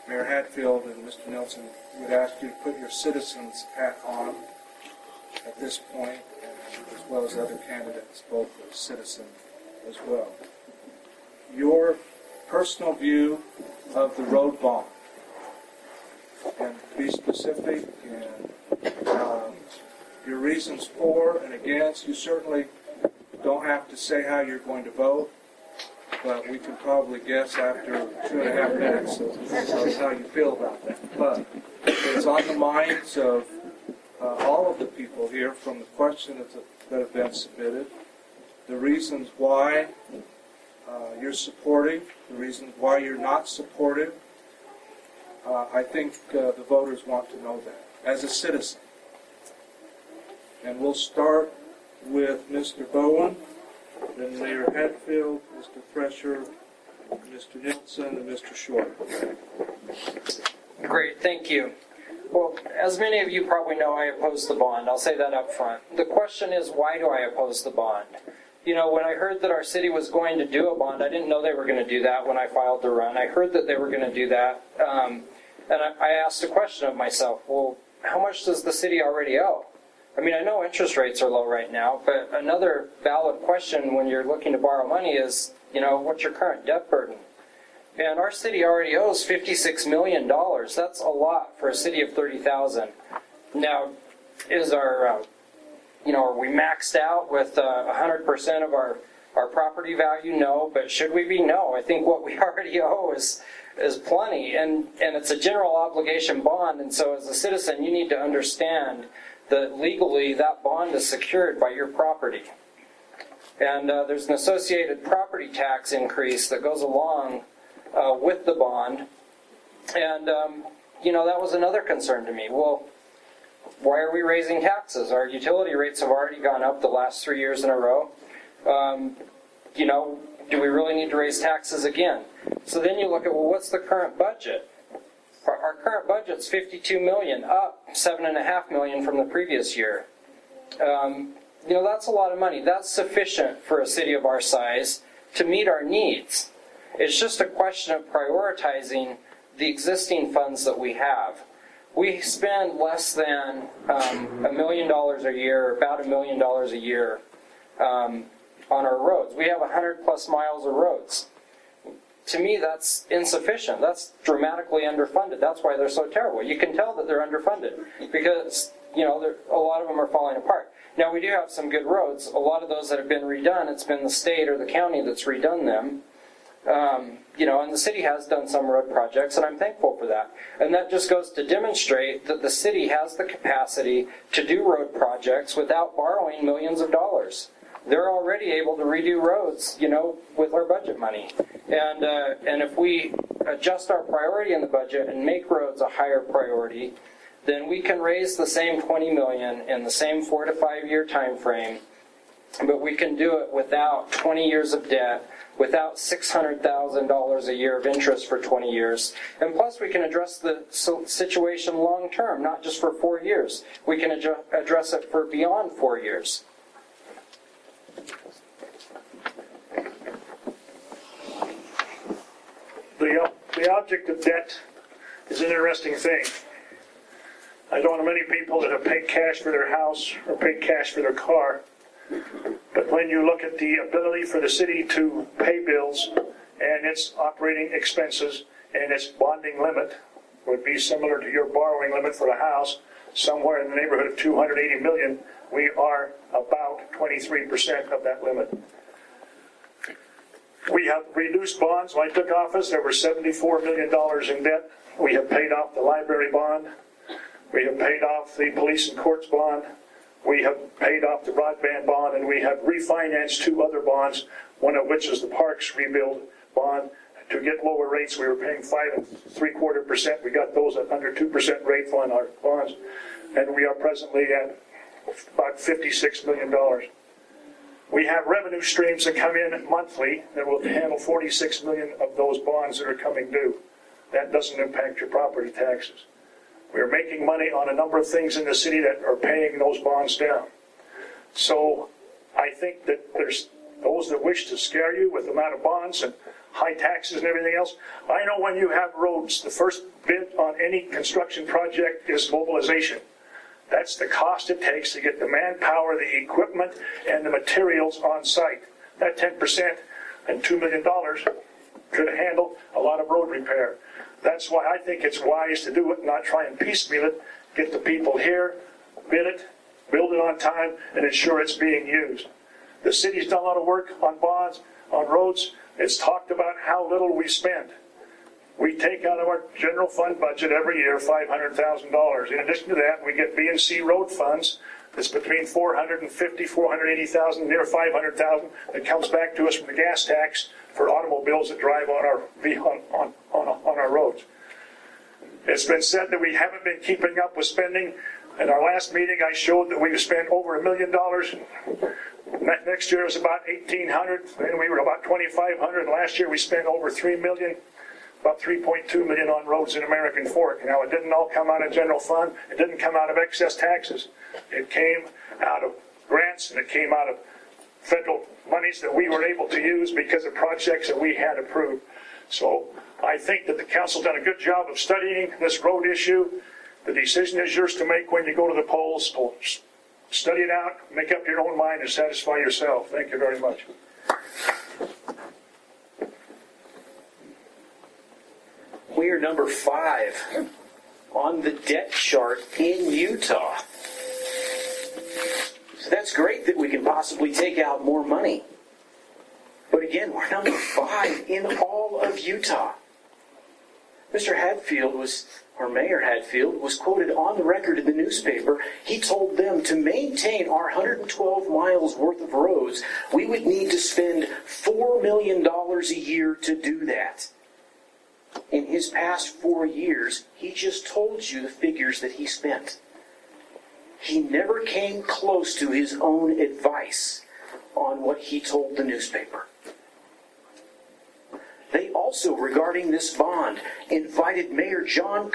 Mayor Hatfield and Mr. Nelson would ask you to put your citizens hat on at this point, as well as other candidates, both as citizen as well. Your personal view of the road bond, and to be specific, and your reasons for and against. You certainly don't have to say how you're going to vote, but we can probably guess after 2.5 minutes of how you feel about that. But it's on the minds of all of the people here from the questions that have been submitted, the reasons why you're supportive, the reasons why you're not supportive. I think the voters want to know that as a citizen. And we'll start with Mr. Bowen, then Mayor Hatfield, Mr. Thresher, Mr. Nilsson, and Mr. Short. Great, thank you. Well, as many of you probably know, I oppose the bond. I'll say that up front. The question is, why do I oppose the bond? You know, when I heard that our city was going to do a bond, I didn't know they were going to do that when I filed the run. I heard that they were going to do that, and I asked a question of myself, well, how much does the city already owe? I mean, I know interest rates are low right now, but another valid question when you're looking to borrow money is, you know, what's your current debt burden? And our city already owes $56 million. That's a lot for a city of 30,000. Now, is our, are we maxed out with 100% of our property value? No, but should we be? No. I think what we already owe is plenty, and it's a general obligation bond, and so as a citizen, you need to understand that legally that bond is secured by your property. And there's an associated property tax increase that goes along with the bond. And, that was another concern to me. Well, why are we raising taxes? Our utility rates have already gone up the last 3 years in a row. Do we really need to raise taxes again? So then you look at, well, what's the current budget? Our current budget's $52 million, up $7.5 million from the previous year. That's a lot of money. That's sufficient for a city of our size to meet our needs. It's just a question of prioritizing the existing funds that we have. We spend less than $1 million a year, about $1 million a year on our roads. We have 100 plus miles of roads. To me, that's insufficient. That's dramatically underfunded. That's why they're so terrible. You can tell that they're underfunded because, a lot of them are falling apart. Now, we do have some good roads. A lot of those that have been redone, it's been the state or the county that's redone them. And the city has done some road projects, and I'm thankful for that. And that just goes to demonstrate that the city has the capacity to do road projects without borrowing millions of dollars. They're already able to redo roads, with our budget money. And if we adjust our priority in the budget and make roads a higher priority, then we can raise the same $20 million in the same 4 to 5 year time frame, but we can do it without 20 years of debt, without $600,000 a year of interest for 20 years. And plus we can address the situation long term, not just for 4 years. We can address it for beyond 4 years. The object of debt is an interesting thing. I don't know many people that have paid cash for their house or paid cash for their car. But when you look at the ability for the city to pay bills and its operating expenses and its bonding limit would be similar to your borrowing limit for a house, somewhere in the neighborhood of $280 million, we are about 23% of that limit. We have reduced bonds. When I took office, there were $74 million in debt. We have paid off the library bond. We have paid off the police and courts bond. We have paid off the broadband bond, and we have refinanced 2 other bonds, one of which is the Parks Rebuild bond. To get lower rates, we were paying 5 3/4%. We got those at under 2% rate on our bonds, and we are presently at about $56 million. We have revenue streams that come in monthly that will handle 46 million of those bonds that are coming due. That doesn't impact your property taxes. We're making money on a number of things in the city that are paying those bonds down. So I think that there's those that wish to scare you with the amount of bonds, and high taxes and everything else. I know when you have roads, the first bid on any construction project is mobilization. That's the cost it takes to get the manpower, the equipment, and the materials on site. That 10% and $2 million could handle a lot of road repair. That's why I think it's wise to do it, not try and piecemeal it. Get the people here, bid it, build it on time, and ensure it's being used. The city's done a lot of work on bonds, on roads. It's talked about how little we spend. We take out of our general fund budget every year $500,000. In addition to that, we get B&C road funds. It's between $450,000, $480,000, near $500,000 that comes back to us from the gas tax for automobiles that drive on our roads. It's been said that we haven't been keeping up with spending. In our last meeting, I showed that we've spent over $1 million. Next year was about $1,800, then we were about $2,500. Last year we spent over $3 million, about $3.2 million on roads in American Fork. Now it didn't all come out of general fund. It didn't come out of excess taxes. It came out of grants, and it came out of federal monies that we were able to use because of projects that we had approved. So I think that the council's done a good job of studying this road issue. The decision is yours to make when you go to the polls. So study it out, make up your own mind, and satisfy yourself. Thank you very much. We are number 5 on the debt chart in Utah. So that's great that we can possibly take out more money. But again, we're number 5 in all of Utah. Mr. Hadfield Mayor Hadfield was quoted on the record in the newspaper. He told them to maintain our 112 miles worth of roads, we would need to spend $4 million a year to do that. In his past 4 years, he just told you the figures that he spent. He never came close to his own advice on what he told the newspaper. They also, regarding this bond, invited Mayor John